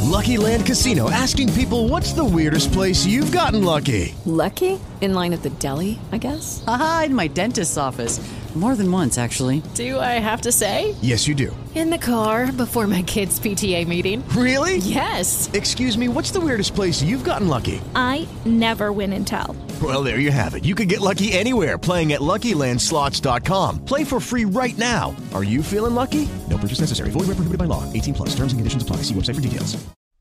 Lucky Land Casino, asking people, what's the weirdest place you've gotten lucky? Lucky? In line at the deli, I guess? Aha, in my dentist's office. More than once, actually. Do I have to say? Yes, you do. In the car before my kids' PTA meeting. Really? Yes. Excuse me, what's the weirdest place you've gotten lucky? I never win and tell. Well, there you have it. You can get lucky anywhere, playing at LuckyLandSlots.com. Play for free right now. Are you feeling lucky? No purchase necessary. Void where prohibited by law. 18 plus. Terms and conditions apply. See website for details.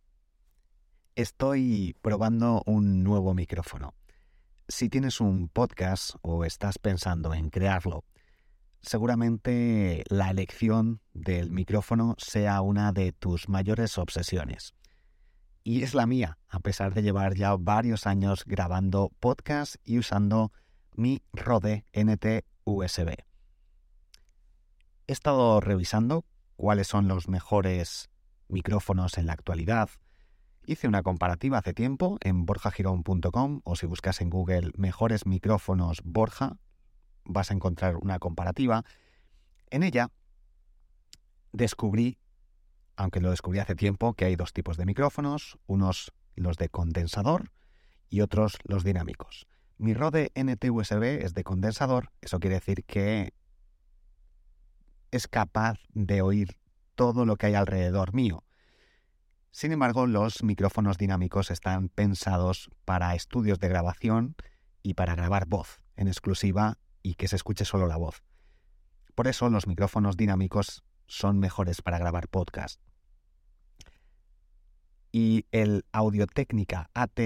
Estoy probando un nuevo micrófono. Si tienes un podcast o estás pensando en crearlo, seguramente la elección del micrófono sea una de tus mayores obsesiones. Y es la mía, a pesar de llevar ya varios años grabando podcast y usando mi Rode NT USB. He estado revisando cuáles son los mejores micrófonos en la actualidad. Hice una comparativa hace tiempo en borjagirón.com, o si buscas en Google mejores micrófonos Borja, vas a encontrar una comparativa. En ella descubrí, aunque lo descubrí hace tiempo, que hay dos tipos de micrófonos, unos los de condensador y otros los dinámicos. Mi Rode NT USB es de condensador, eso quiere decir que es capaz de oír todo lo que hay alrededor mío. Sin embargo, los micrófonos dinámicos están pensados para estudios de grabación y para grabar voz en exclusiva y que se escuche solo la voz. Por eso los micrófonos dinámicos son mejores para grabar podcast. Y el Audio-Técnica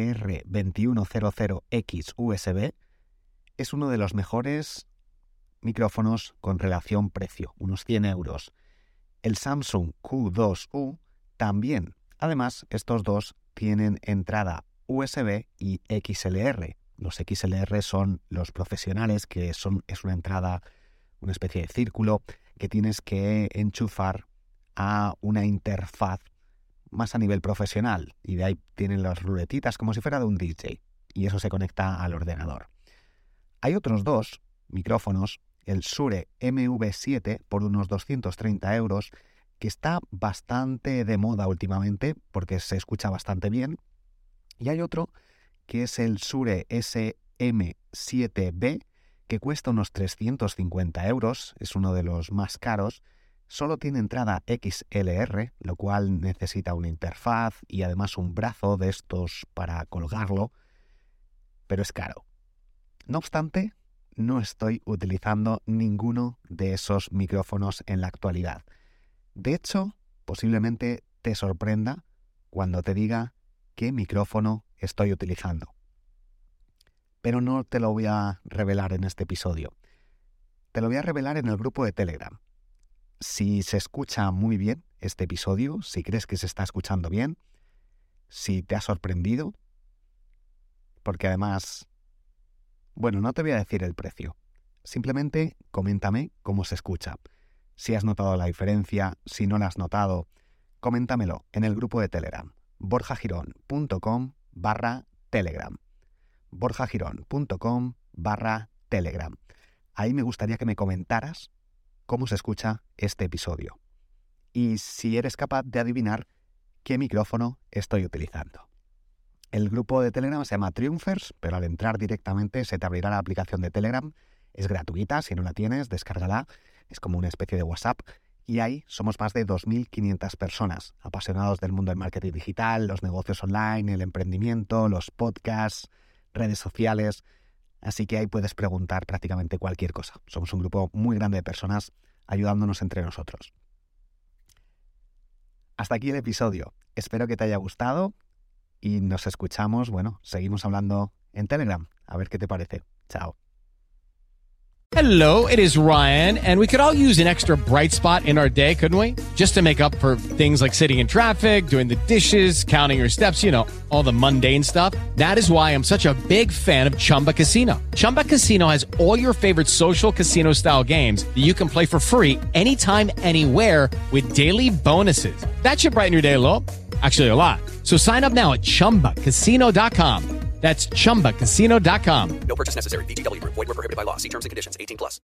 ATR2100X USB es uno de los mejores micrófonos con relación precio, unos 100 euros. El Samsung Q2U también. Además, estos dos tienen entrada USB y XLR. Los XLR son los profesionales, que es una entrada, una especie de círculo que tienes que enchufar a una interfaz más a nivel profesional. Y de ahí tienen las ruletitas como si fuera de un DJ. Y eso se conecta al ordenador. Hay otros dos micrófonos, el Shure MV7 por unos 230 euros, que está bastante de moda últimamente porque se escucha bastante bien. Y hay otro que es el Shure SM7B, que cuesta unos 350 euros, es uno de los más caros. Solo tiene entrada XLR, lo cual necesita una interfaz y además un brazo de estos para colgarlo, pero es caro. No obstante, no estoy utilizando ninguno de esos micrófonos en la actualidad. De hecho, posiblemente te sorprenda cuando te diga qué micrófono estoy utilizando. Pero no te lo voy a revelar en este episodio. Te lo voy a revelar en el grupo de Telegram. Si se escucha muy bien este episodio, si crees que se está escuchando bien, si te ha sorprendido, porque además, bueno, no te voy a decir el precio. Simplemente coméntame cómo se escucha. Si has notado la diferencia, si no la has notado, coméntamelo en el grupo de Telegram, borjagirón.com/Telegram. borjagirón.com/Telegram. Ahí me gustaría que me comentaras cómo se escucha este episodio. Y si eres capaz de adivinar qué micrófono estoy utilizando. El grupo de Telegram se llama Triumphers, pero al entrar directamente se te abrirá la aplicación de Telegram. Es gratuita, si no la tienes, descárgala. Es como una especie de WhatsApp. Y ahí somos más de 2.500 personas, apasionados del mundo del marketing digital, los negocios online, el emprendimiento, los podcasts, redes sociales. Así que ahí puedes preguntar prácticamente cualquier cosa. Somos un grupo muy grande de personas ayudándonos entre nosotros. Hasta aquí el episodio. Espero que te haya gustado y nos escuchamos, seguimos hablando en Telegram. A ver qué te parece. Chao. Hello, it is Ryan, and we could all use an extra bright spot in our day, couldn't we? Just to make up for things like sitting in traffic, doing the dishes, counting your steps, all the mundane stuff. That is why I'm such a big fan of Chumba Casino. Chumba Casino has all your favorite social casino-style games that you can play for free anytime, anywhere with daily bonuses. That should brighten your day a little. Actually, a lot. So sign up now at ChumbaCasino.com. That's ChumbaCasino.com. No purchase necessary. VGW Group. Void where prohibited by law. See terms and conditions. 18+.